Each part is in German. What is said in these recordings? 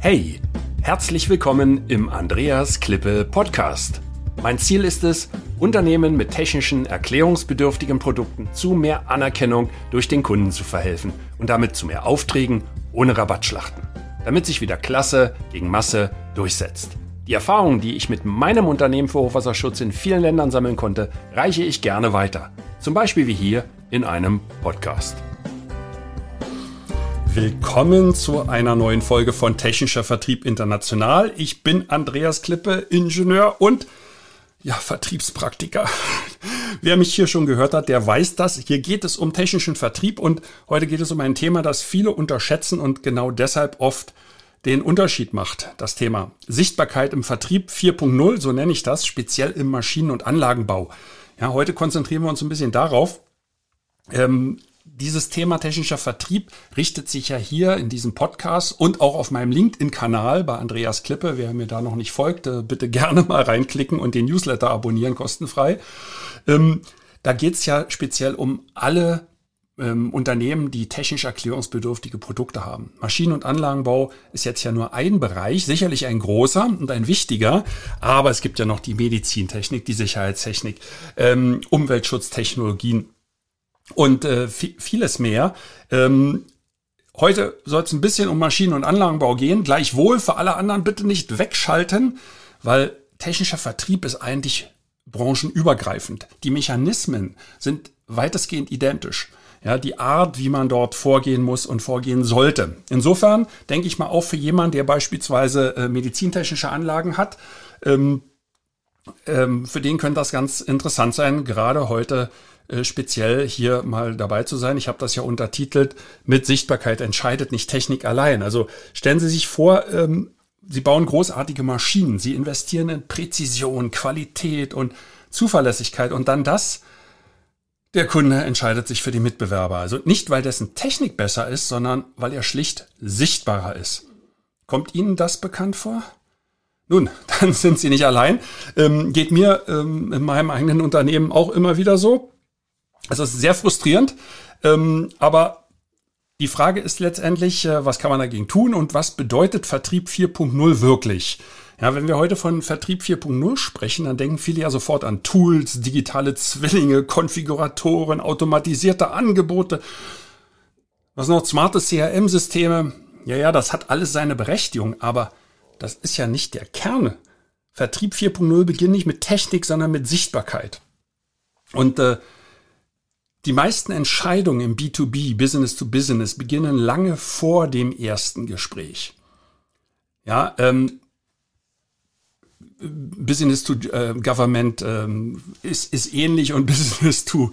Hey, herzlich willkommen im Andreas Klippe Podcast. Mein Ziel ist es, Unternehmen mit technischen, erklärungsbedürftigen Produkten zu mehr Anerkennung durch den Kunden zu verhelfen und damit zu mehr Aufträgen ohne Rabattschlachten, damit sich wieder Klasse gegen Masse durchsetzt. Die Erfahrungen, die ich mit meinem Unternehmen für Hochwasserschutz in vielen Ländern sammeln konnte, reiche ich gerne weiter. Zum Beispiel wie hier in einem Podcast. Willkommen zu einer neuen Folge von Technischer Vertrieb International. Ich bin Andreas Klippe, Ingenieur und Vertriebspraktiker. Wer mich hier schon gehört hat, der weiß das. Hier geht es um technischen Vertrieb und heute geht es um ein Thema, das viele unterschätzen und genau deshalb oft den Unterschied macht. Das Thema Sichtbarkeit im Vertrieb 4.0, so nenne ich das, speziell im Maschinen- und Anlagenbau. Ja, heute konzentrieren wir uns ein bisschen darauf. Dieses Thema technischer Vertrieb richtet sich ja hier in diesem Podcast und auch auf meinem LinkedIn-Kanal bei Andreas Klippe. Wer mir da noch nicht folgt, bitte gerne mal reinklicken und den Newsletter abonnieren, kostenfrei. Da geht es ja speziell um alle Unternehmen, die technisch erklärungsbedürftige Produkte haben. Maschinen- und Anlagenbau ist jetzt ja nur ein Bereich, sicherlich ein großer und ein wichtiger, aber es gibt ja noch die Medizintechnik, die Sicherheitstechnik, Umweltschutztechnologien und vieles mehr. Heute soll es ein bisschen um Maschinen- und Anlagenbau gehen. Gleichwohl für alle anderen bitte nicht wegschalten, weil technischer Vertrieb ist eigentlich branchenübergreifend. Die Mechanismen sind weitestgehend identisch. Ja, die Art, wie man dort vorgehen muss und vorgehen sollte. Insofern denke ich mal auch für jemanden, der beispielsweise medizintechnische Anlagen hat, für den könnte das ganz interessant sein, gerade heute speziell hier mal dabei zu sein. Ich habe das ja untertitelt, mit Sichtbarkeit entscheidet nicht Technik allein. Also stellen Sie sich vor, Sie bauen großartige Maschinen, Sie investieren in Präzision, Qualität und Zuverlässigkeit und dann der Kunde entscheidet sich für die Mitbewerber. Also nicht, weil dessen Technik besser ist, sondern weil er schlicht sichtbarer ist. Kommt Ihnen das bekannt vor? Nun, dann sind Sie nicht allein. Geht mir in meinem eigenen Unternehmen auch immer wieder so. Es ist sehr frustrierend, aber die Frage ist letztendlich, was kann man dagegen tun und was bedeutet Vertrieb 4.0 wirklich? Ja, wenn wir heute von Vertrieb 4.0 sprechen, dann denken viele ja sofort an Tools, digitale Zwillinge, Konfiguratoren, automatisierte Angebote, was noch, smarte CRM-Systeme. Ja, das hat alles seine Berechtigung, aber das ist ja nicht der Kern. Vertrieb 4.0 beginnt nicht mit Technik, sondern mit Sichtbarkeit. Und die meisten Entscheidungen im B2B, Business to Business, beginnen lange vor dem ersten Gespräch. Ja, Business to Government ist ähnlich und Business to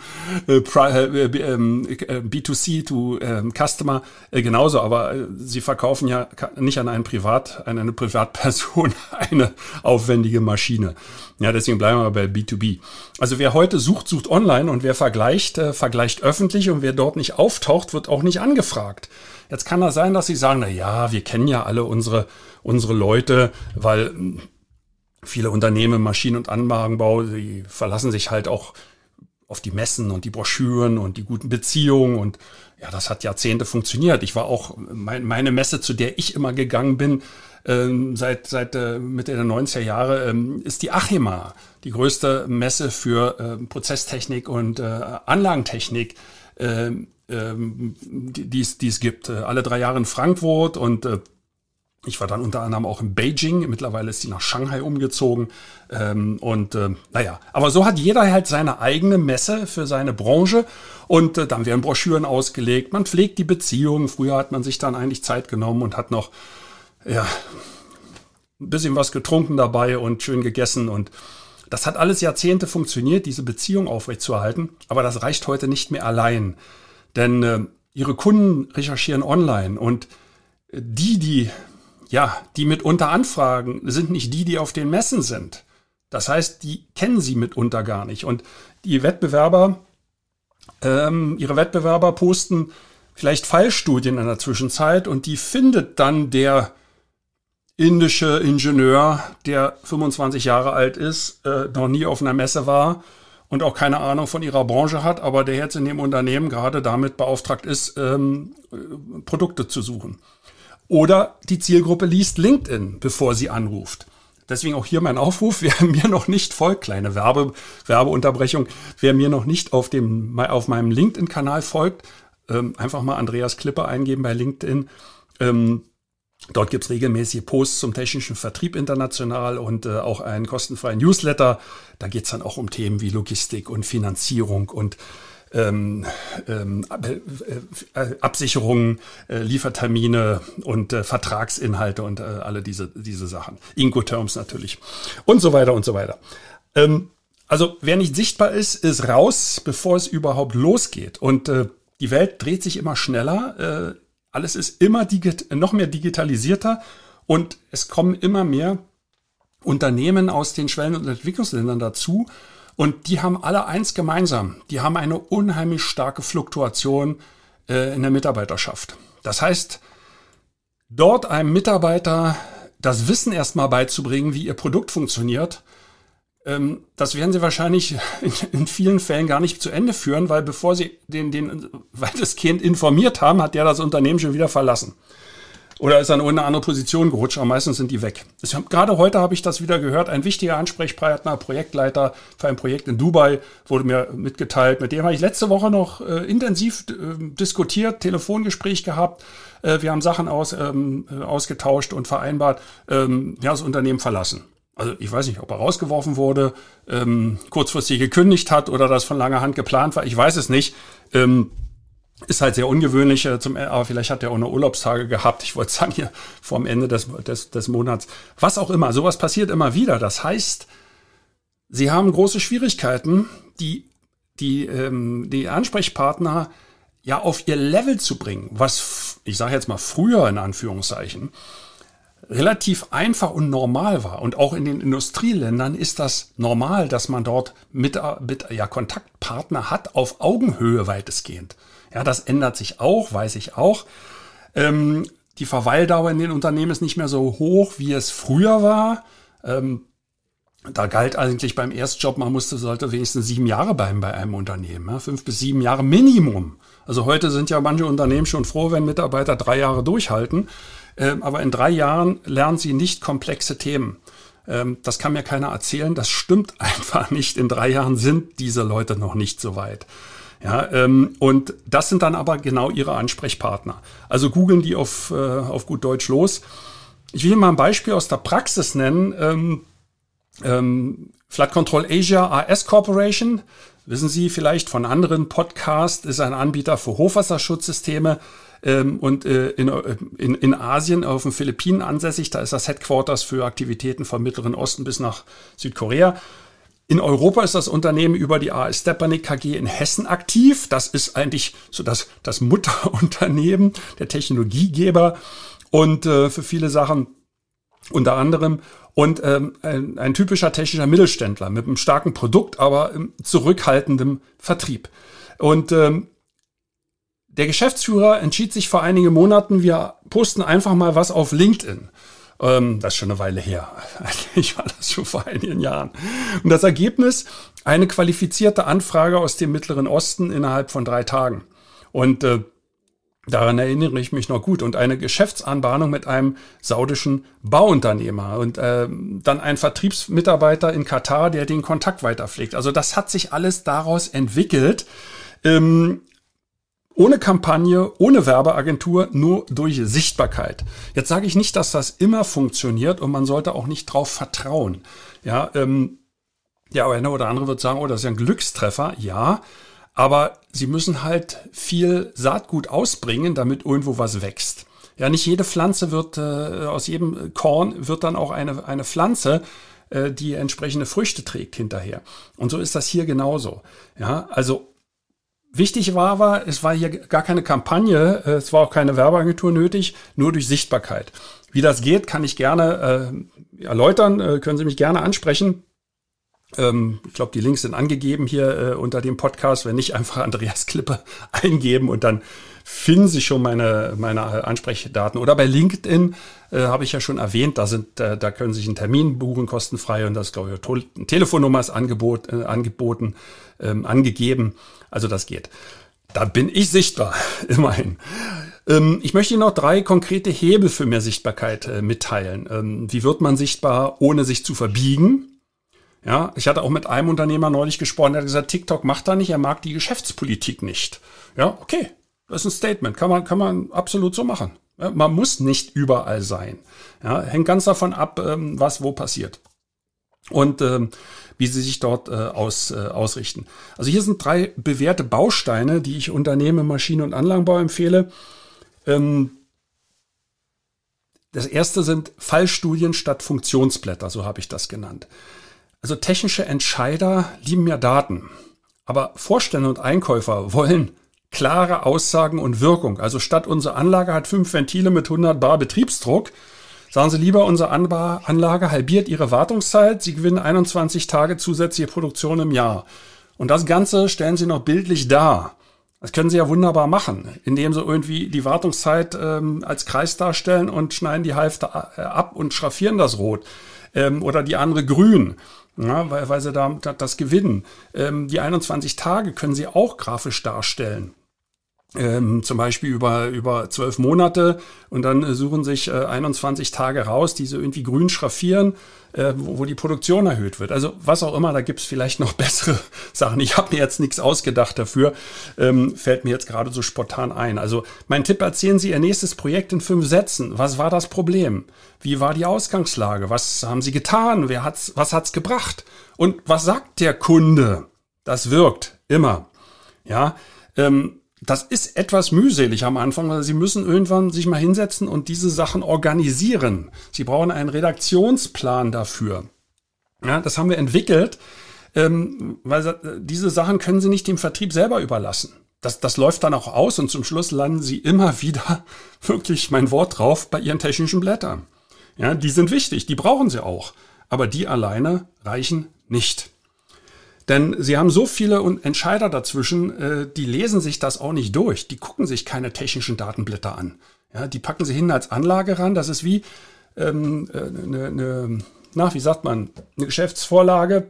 B2C to Customer genauso, aber sie verkaufen ja nicht an eine Privatperson eine aufwendige Maschine. Ja, deswegen bleiben wir bei B2B. Also wer heute sucht online und wer vergleicht öffentlich und wer dort nicht auftaucht, wird auch nicht angefragt. Jetzt kann das sein, dass sie sagen, na ja, wir kennen ja alle unsere Leute, weil viele Unternehmen im Maschinen- und Anlagenbau, die verlassen sich halt auch auf die Messen und die Broschüren und die guten Beziehungen und ja, das hat Jahrzehnte funktioniert. Ich war auch, meine Messe, zu der ich immer gegangen bin, seit Mitte der 90er Jahre, ist die ACHEMA, die größte Messe für Prozesstechnik und Anlagentechnik, die es gibt. Alle 3 Jahre in Frankfurt und ich war dann unter anderem auch in Beijing, mittlerweile ist sie nach Shanghai umgezogen aber so hat jeder halt seine eigene Messe für seine Branche und dann werden Broschüren ausgelegt, man pflegt die Beziehungen, früher hat man sich dann eigentlich Zeit genommen und hat noch ein bisschen was getrunken dabei und schön gegessen und das hat alles Jahrzehnte funktioniert, diese Beziehung aufrechtzuerhalten, aber das reicht heute nicht mehr allein, denn Ihre Kunden recherchieren online und die mitunter anfragen, sind nicht die auf den Messen sind. Das heißt, die kennen sie mitunter gar nicht. Und die Wettbewerber, ihre Wettbewerber posten vielleicht Fallstudien in der Zwischenzeit und die findet dann der indische Ingenieur, der 25 Jahre alt ist, noch nie auf einer Messe war und auch keine Ahnung von ihrer Branche hat, aber der jetzt in dem Unternehmen gerade damit beauftragt ist, Produkte zu suchen. Oder die Zielgruppe liest LinkedIn, bevor sie anruft. Deswegen auch hier mein Aufruf, wer mir noch nicht folgt, kleine Werbeunterbrechung, wer mir noch nicht auf meinem LinkedIn-Kanal folgt, einfach mal Andreas Klippe eingeben bei LinkedIn. Dort gibt's regelmäßige Posts zum technischen Vertrieb international und auch einen kostenfreien Newsletter. Da geht's dann auch um Themen wie Logistik und Finanzierung und Absicherungen, Liefertermine und Vertragsinhalte und alle diese Sachen. Incoterms natürlich und so weiter und so weiter. Also wer nicht sichtbar ist raus, bevor es überhaupt losgeht. Und die Welt dreht sich immer schneller. Alles ist immer noch mehr digitalisierter und es kommen immer mehr Unternehmen aus den Schwellen- und Entwicklungsländern dazu. Und die haben alle eins gemeinsam. Die haben eine unheimlich starke Fluktuation in der Mitarbeiterschaft. Das heißt, dort einem Mitarbeiter das Wissen erstmal beizubringen, wie ihr Produkt funktioniert, das werden sie wahrscheinlich in vielen Fällen gar nicht zu Ende führen, weil bevor sie den weitestgehend informiert haben, hat der das Unternehmen schon wieder verlassen. Oder ist an irgendeine andere Position gerutscht, aber meistens sind die weg. Gerade heute habe ich das wieder gehört. Ein wichtiger Ansprechpartner, Projektleiter für ein Projekt in Dubai, wurde mir mitgeteilt. Mit dem habe ich letzte Woche noch intensiv diskutiert, Telefongespräch gehabt. Wir haben Sachen ausgetauscht und vereinbart. Das Unternehmen verlassen. Also ich weiß nicht, ob er rausgeworfen wurde, kurzfristig gekündigt hat oder das von langer Hand geplant war. Ich weiß es nicht. Ist halt sehr ungewöhnlich, aber vielleicht hat er auch noch Urlaubstage gehabt. Ich wollte sagen, hier vorm Ende des Monats. Was auch immer, sowas passiert immer wieder. Das heißt, sie haben große Schwierigkeiten, die Ansprechpartner ja auf ihr Level zu bringen, was, ich sage jetzt mal früher in Anführungszeichen, relativ einfach und normal war. Und auch in den Industrieländern ist das normal, dass man dort Kontaktpartner hat auf Augenhöhe weitestgehend. Ja, das ändert sich auch, weiß ich auch. Die Verweildauer in den Unternehmen ist nicht mehr so hoch, wie es früher war. Da galt eigentlich beim Erstjob, sollte wenigstens 7 Jahre bleiben bei einem Unternehmen. Ja, 5 bis 7 Jahre Minimum. Also heute sind ja manche Unternehmen schon froh, wenn Mitarbeiter 3 Jahre durchhalten. Aber in 3 Jahren lernen sie nicht komplexe Themen. Das kann mir keiner erzählen. Das stimmt einfach nicht. In 3 Jahren sind diese Leute noch nicht so weit. Ja, und das sind dann aber genau ihre Ansprechpartner. Also googeln die auf gut Deutsch los. Ich will Ihnen mal ein Beispiel aus der Praxis nennen. Flight Control Asia AS Corporation, wissen Sie vielleicht von anderen Podcasts, ist ein Anbieter für Hochwasserschutzsysteme und in Asien, auf den Philippinen ansässig. Da ist das Headquarters für Aktivitäten vom Mittleren Osten bis nach Südkorea. In Europa ist das Unternehmen über die AS Stepanik KG in Hessen aktiv. Das ist eigentlich so das Mutterunternehmen, der Technologiegeber und für viele Sachen unter anderem. Und ein typischer technischer Mittelständler mit einem starken Produkt, aber zurückhaltendem Vertrieb. Und der Geschäftsführer entschied sich vor einigen Monaten, wir posten einfach mal was auf LinkedIn. Das ist schon eine Weile her. Eigentlich war das schon vor einigen Jahren. Und das Ergebnis, eine qualifizierte Anfrage aus dem Mittleren Osten innerhalb von 3 Tagen. Und daran erinnere ich mich noch gut. Und eine Geschäftsanbahnung mit einem saudischen Bauunternehmer. Und dann ein Vertriebsmitarbeiter in Katar, der den Kontakt weiterpflegt. Also das hat sich alles daraus entwickelt. Ohne Kampagne, ohne Werbeagentur, nur durch Sichtbarkeit. Jetzt sage ich nicht, dass das immer funktioniert und man sollte auch nicht drauf vertrauen. Ja, aber einer oder andere wird sagen, oh, das ist ja ein Glückstreffer. Ja, aber sie müssen halt viel Saatgut ausbringen, damit irgendwo was wächst. Ja, nicht jede Pflanze wird, aus jedem Korn wird dann auch eine Pflanze, die entsprechende Früchte trägt hinterher. Und so ist das hier genauso. Ja, also wichtig war, es war hier gar keine Kampagne, es war auch keine Werbeagentur nötig, nur durch Sichtbarkeit. Wie das geht, kann ich gerne erläutern, können Sie mich gerne ansprechen. Ich glaube, die Links sind angegeben hier unter dem Podcast. Wenn nicht, einfach Andreas Klippe eingeben und dann finden Sie schon meine Ansprechdaten. Oder bei LinkedIn habe ich ja schon erwähnt, da können Sie sich einen Termin buchen, kostenfrei. Und das, glaube ich, eine Telefonnummer ist angegeben. Also das geht. Da bin ich sichtbar, immerhin. Ich möchte Ihnen noch 3 konkrete Hebel für mehr Sichtbarkeit mitteilen. Wie wird man sichtbar, ohne sich zu verbiegen? Ja, ich hatte auch mit einem Unternehmer neulich gesprochen, der hat gesagt, TikTok macht da nicht, er mag die Geschäftspolitik nicht. Ja, okay, das ist ein Statement, kann man absolut so machen. Ja, man muss nicht überall sein. Ja, hängt ganz davon ab, was wo passiert. Und wie sie sich dort ausrichten. Also hier sind 3 bewährte Bausteine, die ich Unternehmen im Maschinen- und Anlagenbau empfehle. Das erste sind Fallstudien statt Funktionsblätter, so habe ich das genannt. Also technische Entscheider lieben ja Daten, aber Vorstände und Einkäufer wollen klare Aussagen und Wirkung. Also statt unsere Anlage hat 5 Ventile mit 100 bar Betriebsdruck, sagen Sie lieber, unsere Anlage halbiert ihre Wartungszeit, Sie gewinnen 21 Tage zusätzliche Produktion im Jahr. Und das Ganze stellen Sie noch bildlich dar. Das können Sie ja wunderbar machen, indem Sie irgendwie die Wartungszeit als Kreis darstellen und schneiden die Hälfte ab und schraffieren das rot. Oder die andere grün, ja, weil Sie da das gewinnen. Die 21 Tage können Sie auch grafisch darstellen. Zum Beispiel über 12 Monate und dann suchen sich 21 Tage raus, die so irgendwie grün schraffieren, wo die Produktion erhöht wird. Also was auch immer, da gibt's vielleicht noch bessere Sachen. Ich habe mir jetzt nichts ausgedacht dafür, fällt mir jetzt gerade so spontan ein. Also mein Tipp, erzählen Sie Ihr nächstes Projekt in 5 Sätzen. Was war das Problem? Wie war die Ausgangslage? Was haben Sie getan? Was hat's gebracht? Und was sagt der Kunde? Das wirkt immer. Ja, das ist etwas mühselig am Anfang, weil Sie müssen irgendwann sich mal hinsetzen und diese Sachen organisieren. Sie brauchen einen Redaktionsplan dafür. Ja, das haben wir entwickelt, weil diese Sachen können Sie nicht dem Vertrieb selber überlassen. Das läuft dann auch aus und zum Schluss landen Sie immer wieder, wirklich mein Wort drauf, bei Ihren technischen Blättern. Ja, die sind wichtig, die brauchen Sie auch, aber die alleine reichen nicht. Denn Sie haben so viele Entscheider dazwischen, die lesen sich das auch nicht durch. Die gucken sich keine technischen Datenblätter an. Ja, die packen sie hin als Anlage ran. Das ist wie eine Geschäftsvorlage,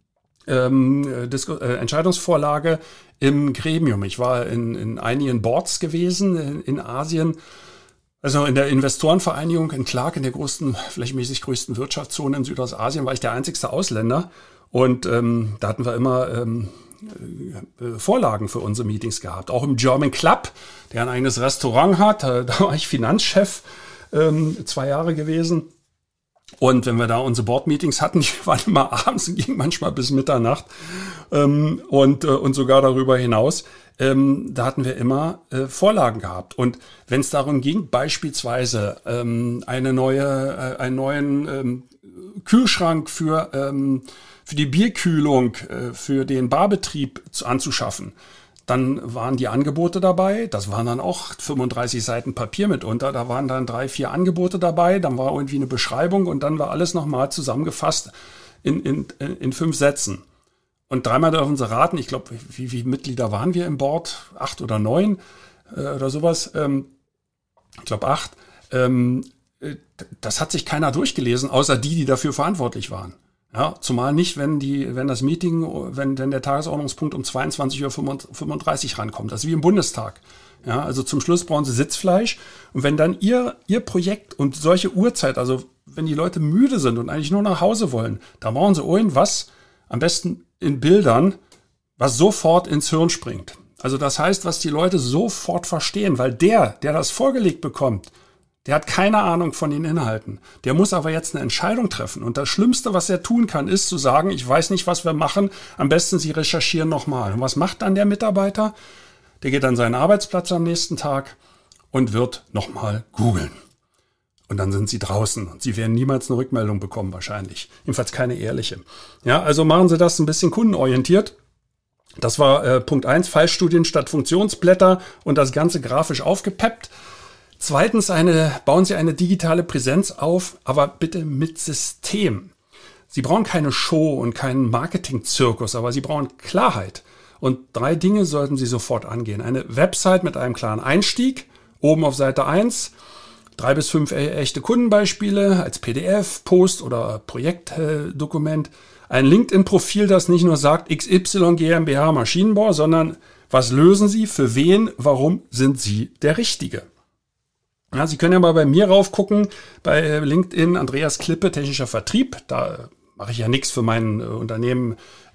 Entscheidungsvorlage im Gremium. Ich war in einigen Boards gewesen in Asien. Also in der Investorenvereinigung in Clark, in der flächenmäßig größten Wirtschaftszone in Südostasien, war ich der einzigste Ausländer. Und da hatten wir immer Vorlagen für unsere Meetings gehabt. Auch im German Club, der ein eigenes Restaurant hat. Da war ich Finanzchef 2 Jahre gewesen. Und wenn wir da unsere Board-Meetings hatten, die waren immer abends und gingen manchmal bis Mitternacht und sogar darüber hinaus. Da hatten wir immer Vorlagen gehabt. Und wenn es darum ging, beispielsweise einen neuen Kühlschrank für die Bierkühlung, für den Barbetrieb anzuschaffen, dann waren die Angebote dabei. Das waren dann auch 35 Seiten Papier mitunter. Da waren dann 3, 4 Angebote dabei. Dann war irgendwie eine Beschreibung und dann war alles nochmal zusammengefasst in 5 Sätzen. Und 3-mal dürfen Sie raten, ich glaube, wie viele Mitglieder waren wir im Board? 8 oder 9 oder sowas. Ich glaube 8. Das hat sich keiner durchgelesen, außer die dafür verantwortlich waren. Ja, zumal nicht, wenn der Tagesordnungspunkt um 22:35 Uhr rankommt. Das ist wie im Bundestag. Ja, also zum Schluss brauchen Sie Sitzfleisch. Und wenn dann Ihr Projekt und solche Uhrzeit, also wenn die Leute müde sind und eigentlich nur nach Hause wollen, da brauchen Sie irgendwas, am besten in Bildern, was sofort ins Hirn springt. Also das heißt, was die Leute sofort verstehen, weil der das vorgelegt bekommt, der hat keine Ahnung von den Inhalten. Der muss aber jetzt eine Entscheidung treffen. Und das Schlimmste, was er tun kann, ist zu sagen, ich weiß nicht, was wir machen. Am besten Sie recherchieren nochmal. Und was macht dann der Mitarbeiter? Der geht an seinen Arbeitsplatz am nächsten Tag und wird nochmal googeln. Und dann sind Sie draußen. Und Sie werden niemals eine Rückmeldung bekommen wahrscheinlich. Jedenfalls keine ehrliche. Ja, also machen Sie das ein bisschen kundenorientiert. Das war Punkt 1, Fallstudien statt Funktionsblätter und das Ganze grafisch aufgepeppt. Zweitens, bauen Sie eine digitale Präsenz auf, aber bitte mit System. Sie brauchen keine Show und keinen Marketing-Zirkus, aber Sie brauchen Klarheit. Und 3 Dinge sollten Sie sofort angehen. Eine Website mit einem klaren Einstieg, oben auf Seite 1, 3 bis 5 echte Kundenbeispiele als PDF, Post oder Projektdokument. Ein LinkedIn-Profil, das nicht nur sagt XY GmbH Maschinenbau, sondern was lösen Sie, für wen, warum sind Sie der Richtige? Ja, Sie können ja mal bei mir raufgucken, bei LinkedIn, Andreas Klippe, technischer Vertrieb. Da mache ich ja nichts für mein Unternehmen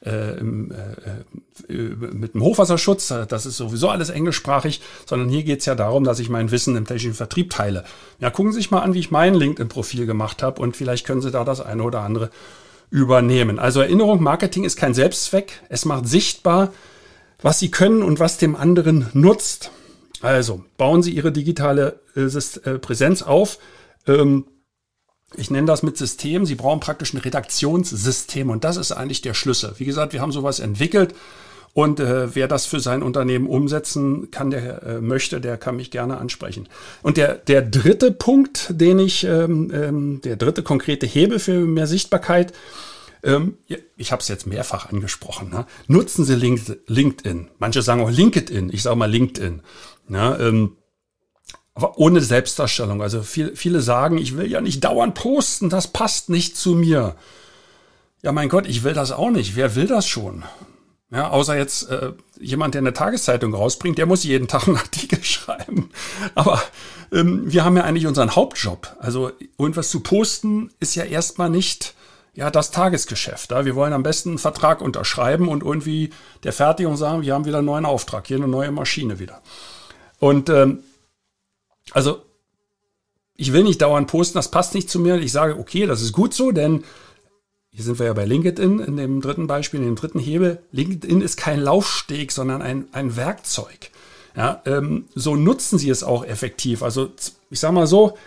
mit dem Hochwasserschutz. Das ist sowieso alles englischsprachig, sondern hier geht es ja darum, dass ich mein Wissen im technischen Vertrieb teile. Ja, gucken Sie sich mal an, wie ich mein LinkedIn-Profil gemacht habe und vielleicht können Sie da das eine oder andere übernehmen. Also Erinnerung, Marketing ist kein Selbstzweck. Es macht sichtbar, was Sie können und was dem anderen nutzt. Also bauen Sie Ihre digitale Präsenz auf. Ich nenne das mit System. Sie brauchen praktisch ein Redaktionssystem und das ist eigentlich der Schlüssel. Wie gesagt, wir haben sowas entwickelt und wer das für sein Unternehmen umsetzen kann, der möchte, der kann mich gerne ansprechen. Und der dritte Punkt, der dritte konkrete Hebel für mehr Sichtbarkeit, ich habe es jetzt mehrfach angesprochen, ne? Nutzen Sie LinkedIn. Manche sagen auch LinkedIn, ich sage mal LinkedIn. Ja, aber ohne Selbstdarstellung. Also viele sagen, ich will ja nicht dauernd posten, das passt nicht zu mir. Ja, mein Gott, ich will das auch nicht. Wer will das schon? Ja, außer jetzt jemand, der eine Tageszeitung rausbringt, der muss jeden Tag einen Artikel schreiben. Aber wir haben ja eigentlich unseren Hauptjob. Also irgendwas zu posten ist ja erstmal nicht das Tagesgeschäft. Ja? Wir wollen am besten einen Vertrag unterschreiben und irgendwie der Fertigung sagen, wir haben wieder einen neuen Auftrag, hier eine neue Maschine wieder. Und also ich will nicht dauernd posten, das passt nicht zu mir. Ich sage, okay, das ist gut so, denn hier sind wir ja bei LinkedIn in dem dritten Beispiel, in dem dritten Hebel. LinkedIn ist kein Laufsteg, sondern ein Werkzeug. Ja, so nutzen Sie es auch effektiv. Also ich sage mal so,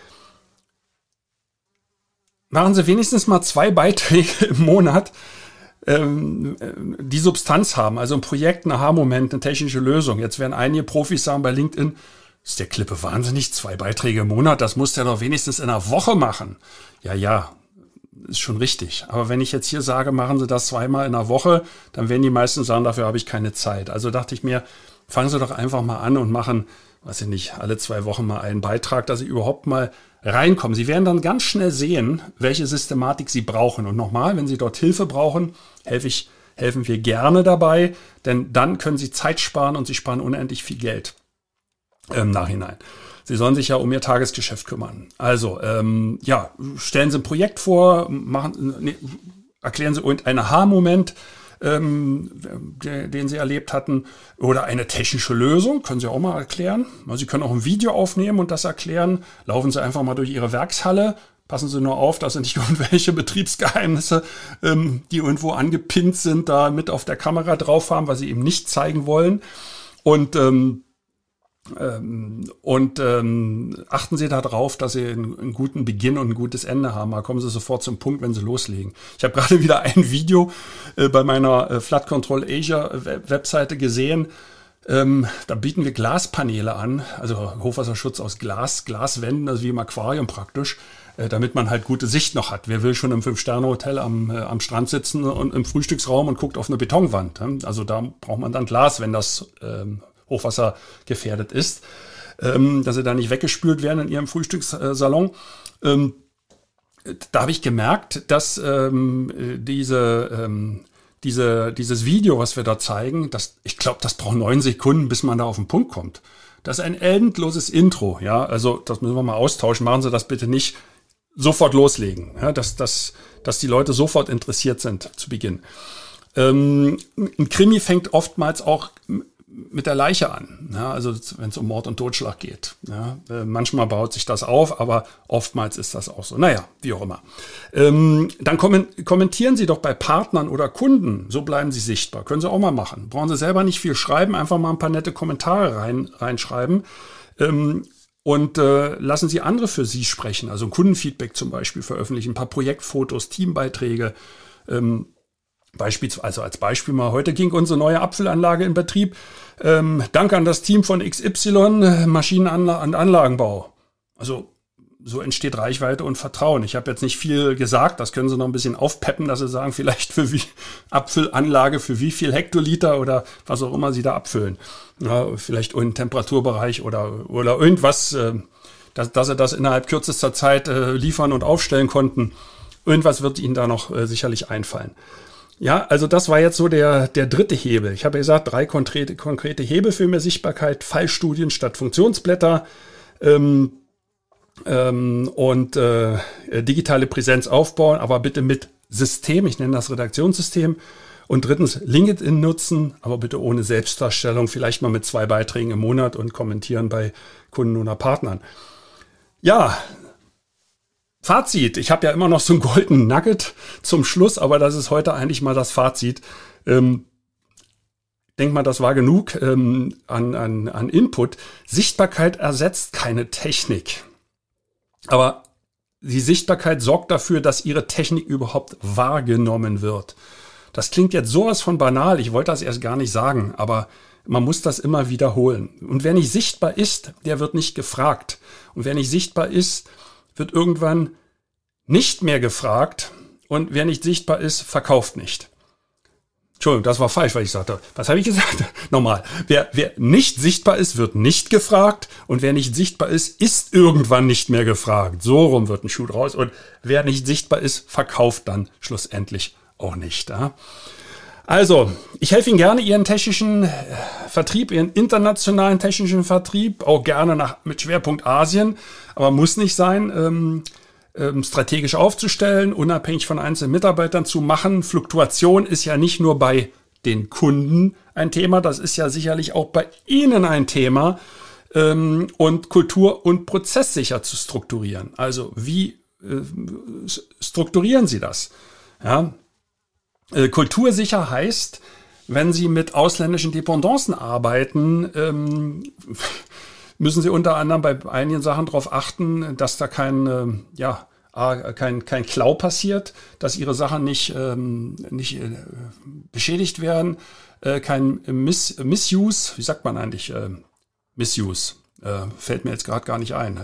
machen Sie wenigstens mal 2 Beiträge im Monat, die Substanz haben. Also ein Projekt, ein Aha-Moment, eine technische Lösung. Jetzt werden einige Profis sagen bei LinkedIn, ist der Klippe wahnsinnig, 2 Beiträge im Monat, das muss der doch wenigstens in einer Woche machen. Ja, ist schon richtig. Aber wenn ich jetzt hier sage, machen Sie das 2-mal in einer Woche, dann werden die meisten sagen, dafür habe ich keine Zeit. Also dachte ich mir, fangen Sie doch einfach mal an und machen, weiß ich nicht, alle 2 Wochen mal einen Beitrag, dass Sie überhaupt mal reinkommen. Sie werden dann ganz schnell sehen, welche Systematik Sie brauchen. Und nochmal, wenn Sie dort Hilfe brauchen, helfen wir gerne dabei, denn dann können Sie Zeit sparen und Sie sparen unendlich viel Geld im Nachhinein. Sie sollen sich ja um Ihr Tagesgeschäft kümmern. Also, stellen Sie ein Projekt vor, erklären Sie irgendeinen Aha-Moment, den Sie erlebt hatten, oder eine technische Lösung, können Sie auch mal erklären. Sie können auch ein Video aufnehmen und das erklären. Laufen Sie einfach mal durch Ihre Werkshalle. Passen Sie nur auf, dass Sie nicht irgendwelche Betriebsgeheimnisse, die irgendwo angepinnt sind, da mit auf der Kamera drauf haben, weil Sie eben nicht zeigen wollen. Und achten Sie darauf, dass Sie einen guten Beginn und ein gutes Ende haben. Da kommen Sie sofort zum Punkt, wenn Sie loslegen. Ich habe gerade wieder ein Video bei meiner Flood Control Asia Webseite gesehen. Da bieten wir Glaspaneele an, also Hochwasserschutz aus Glaswänden, also wie im Aquarium praktisch, damit man halt gute Sicht noch hat. Wer will schon im 5-Sterne-Hotel am Strand sitzen und im Frühstücksraum und guckt auf eine Betonwand? Also da braucht man dann Glas, wenn das Hochwasser gefährdet ist, dass sie da nicht weggespült werden in ihrem Frühstückssalon. Da habe ich gemerkt, dass dieses Video, was wir da zeigen, ich glaube, das braucht 9 Sekunden, bis man da auf den Punkt kommt. Das ist ein endloses Intro, ja, also das müssen wir mal austauschen. Machen Sie das bitte nicht sofort loslegen, ja, dass die Leute sofort interessiert sind zu Beginn. Ein Krimi fängt oftmals auch mit der Leiche an, ja, also wenn es um Mord und Totschlag geht. Ja, manchmal baut sich das auf, aber oftmals ist das auch so. Naja, wie auch immer. Dann kommentieren Sie doch bei Partnern oder Kunden, so bleiben Sie sichtbar. Können Sie auch mal machen. Brauchen Sie selber nicht viel schreiben, einfach mal ein paar nette Kommentare reinschreiben. Und lassen Sie andere für Sie sprechen, also ein Kundenfeedback zum Beispiel veröffentlichen, ein paar Projektfotos, Teambeiträge. Also als Beispiel mal, heute ging unsere neue Abfüllanlage in Betrieb. Danke an das Team von XY, Maschinen- und Anlagenbau. Also so entsteht Reichweite und Vertrauen. Ich habe jetzt nicht viel gesagt, das können Sie noch ein bisschen aufpeppen, dass Sie sagen, vielleicht für wie Abfüllanlage, für wie viel Hektoliter oder was auch immer Sie da abfüllen. Ja, vielleicht irgendein Temperaturbereich oder irgendwas, dass Sie das innerhalb kürzester Zeit liefern und aufstellen konnten. Irgendwas wird Ihnen da noch sicherlich einfallen. Ja, also das war jetzt so der dritte Hebel. Ich habe ja gesagt, 3 konkrete Hebel für mehr Sichtbarkeit, Fallstudien statt Funktionsblätter, und digitale Präsenz aufbauen, aber bitte mit System, ich nenne das Redaktionssystem. Und drittens, LinkedIn nutzen, aber bitte ohne Selbstdarstellung, vielleicht mal mit 2 Beiträgen im Monat und kommentieren bei Kunden oder Partnern. Ja, Fazit. Ich habe ja immer noch so einen Golden Nugget zum Schluss, aber das ist heute eigentlich mal das Fazit. Denk mal, das war genug an Input. Sichtbarkeit ersetzt keine Technik. Aber die Sichtbarkeit sorgt dafür, dass Ihre Technik überhaupt wahrgenommen wird. Das klingt jetzt sowas von banal, ich wollte das erst gar nicht sagen, aber man muss das immer wiederholen. Und wer nicht sichtbar ist, der wird nicht gefragt. Und wer nicht sichtbar ist, wird irgendwann nicht mehr gefragt. Und wer nicht sichtbar ist, verkauft nicht. Entschuldigung, das war falsch, was ich sagte. Was habe ich gesagt? Nochmal. Wer nicht sichtbar ist, wird nicht gefragt. Und wer nicht sichtbar ist, ist irgendwann nicht mehr gefragt. So rum wird ein Schuh draus. Und wer nicht sichtbar ist, verkauft dann schlussendlich auch nicht. Ja? Also, ich helfe Ihnen gerne, Ihren technischen Vertrieb, Ihren internationalen technischen Vertrieb, auch gerne mit Schwerpunkt Asien, aber muss nicht sein, strategisch aufzustellen, unabhängig von einzelnen Mitarbeitern zu machen. Fluktuation ist ja nicht nur bei den Kunden ein Thema, das ist ja sicherlich auch bei Ihnen ein Thema, und Kultur- und Prozesssicher zu strukturieren. Also, wie strukturieren Sie das? Ja. Kultursicher heißt, wenn Sie mit ausländischen Dependancen arbeiten, müssen Sie unter anderem bei einigen Sachen darauf achten, dass da kein Klau passiert, dass Ihre Sachen nicht beschädigt werden, kein Misuse, wie sagt man eigentlich Misuse, fällt mir jetzt gerade gar nicht ein,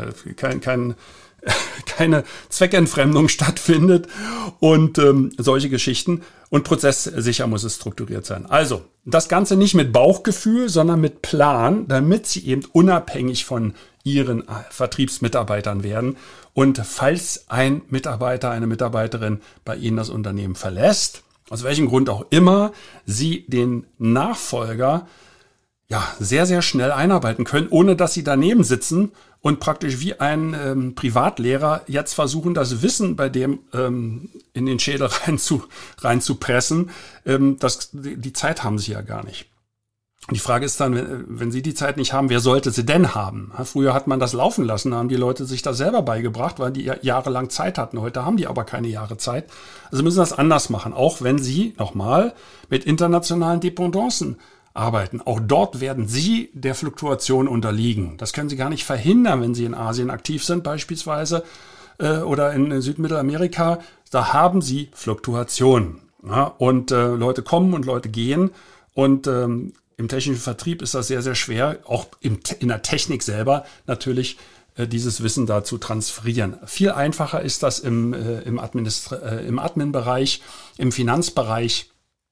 keine Zweckentfremdung stattfindet und solche Geschichten. Und prozesssicher muss es strukturiert sein. Also, das Ganze nicht mit Bauchgefühl, sondern mit Plan, damit Sie eben unabhängig von Ihren Vertriebsmitarbeitern werden. Und falls ein Mitarbeiter, eine Mitarbeiterin bei Ihnen das Unternehmen verlässt, aus welchem Grund auch immer, Sie den Nachfolger sehr, sehr schnell einarbeiten können, ohne dass Sie daneben sitzen und praktisch wie ein Privatlehrer jetzt versuchen, das Wissen bei dem in den Schädel reinzupressen. Die Zeit haben Sie ja gar nicht. Die Frage ist dann, wenn Sie die Zeit nicht haben, wer sollte sie denn haben? Früher hat man das laufen lassen, da haben die Leute sich das selber beigebracht, weil die jahrelang Zeit hatten. Heute haben die aber keine Jahre Zeit. Also müssen das anders machen, auch wenn Sie, nochmal, mit internationalen Dependancen arbeiten. Auch dort werden Sie der Fluktuation unterliegen. Das können Sie gar nicht verhindern, wenn Sie in Asien aktiv sind beispielsweise oder in Südmittelamerika. Da haben Sie Fluktuationen. Ja? Und Leute kommen und Leute gehen. Und im technischen Vertrieb ist das sehr, sehr schwer, auch in der Technik selber natürlich dieses Wissen da zu transferieren. Viel einfacher ist das im Admin-Bereich, im Finanzbereich.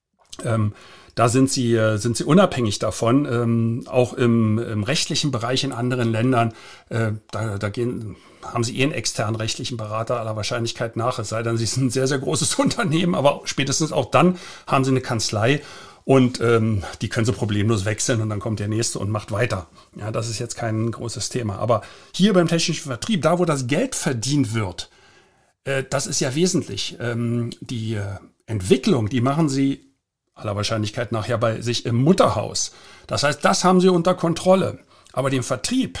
Da sind sie unabhängig davon, auch im rechtlichen Bereich in anderen Ländern. Haben sie einen externen rechtlichen Berater aller Wahrscheinlichkeit nach, es sei denn, sie sind ein sehr, sehr großes Unternehmen, aber spätestens auch dann haben sie eine Kanzlei und die können sie problemlos wechseln und dann kommt der nächste und macht weiter. Ja, das ist jetzt kein großes Thema. Aber hier beim technischen Vertrieb, da wo das Geld verdient wird, das ist ja wesentlich. Die Entwicklung, die machen sie aller Wahrscheinlichkeit nachher bei sich im Mutterhaus. Das heißt, das haben sie unter Kontrolle. Aber den Vertrieb,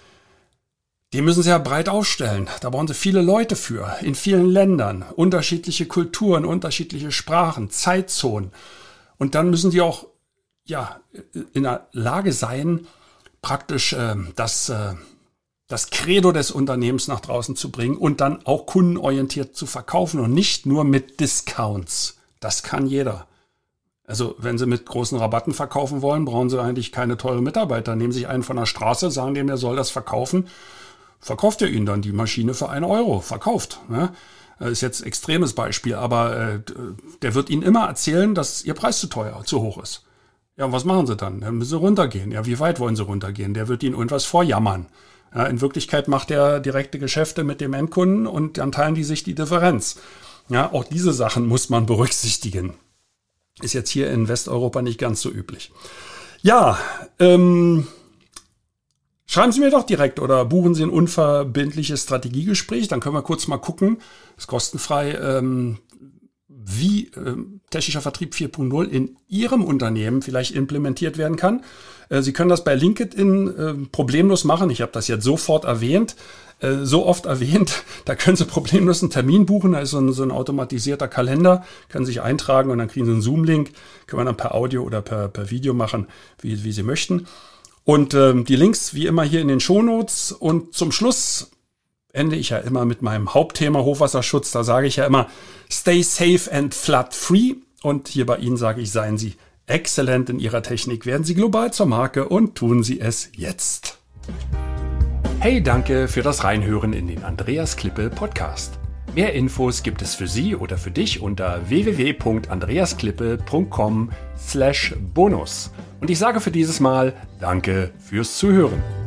den müssen sie ja breit aufstellen. Da brauchen sie viele Leute für, in vielen Ländern, unterschiedliche Kulturen, unterschiedliche Sprachen, Zeitzonen. Und dann müssen sie auch in der Lage sein, praktisch das Credo des Unternehmens nach draußen zu bringen und dann auch kundenorientiert zu verkaufen und nicht nur mit Discounts. Das kann jeder. Also wenn Sie mit großen Rabatten verkaufen wollen, brauchen Sie eigentlich keine teuren Mitarbeiter. Nehmen Sie einen von der Straße, sagen dem, der soll das verkaufen. Verkauft er Ihnen dann die Maschine für 1 Euro. Verkauft. Ne? Das ist jetzt ein extremes Beispiel, aber der wird Ihnen immer erzählen, dass Ihr Preis zu hoch ist. Ja, und was machen Sie dann? Dann müssen Sie runtergehen. Ja, wie weit wollen Sie runtergehen? Der wird Ihnen irgendwas vorjammern. Ja, in Wirklichkeit macht er direkte Geschäfte mit dem Endkunden und dann teilen die sich die Differenz. Ja, auch diese Sachen muss man berücksichtigen. Ist jetzt hier in Westeuropa nicht ganz so üblich. Ja, Schreiben Sie mir doch direkt oder buchen Sie ein unverbindliches Strategiegespräch. Dann können wir kurz mal gucken, ist kostenfrei, wie technischer Vertrieb 4.0 in Ihrem Unternehmen vielleicht implementiert werden kann. Sie können das bei LinkedIn problemlos machen. Ich habe das jetzt sofort erwähnt, so oft erwähnt. Da können Sie problemlos einen Termin buchen. Da ist so ein automatisierter Kalender, können sich eintragen und dann kriegen Sie einen Zoom-Link. Können wir dann per Audio oder per Video machen, wie Sie möchten. Und die Links wie immer hier in den Shownotes. Und zum Schluss ende ich ja immer mit meinem Hauptthema Hochwasserschutz. Da sage ich ja immer, stay safe and flood free. Und hier bei Ihnen sage ich, seien Sie exzellent in Ihrer Technik, werden Sie global zur Marke und tun Sie es jetzt. Hey, danke für das Reinhören in den Andreas Klippe Podcast. Mehr Infos gibt es für Sie oder für dich unter www.andreasklippe.com/bonus. Und ich sage für dieses Mal Danke fürs Zuhören.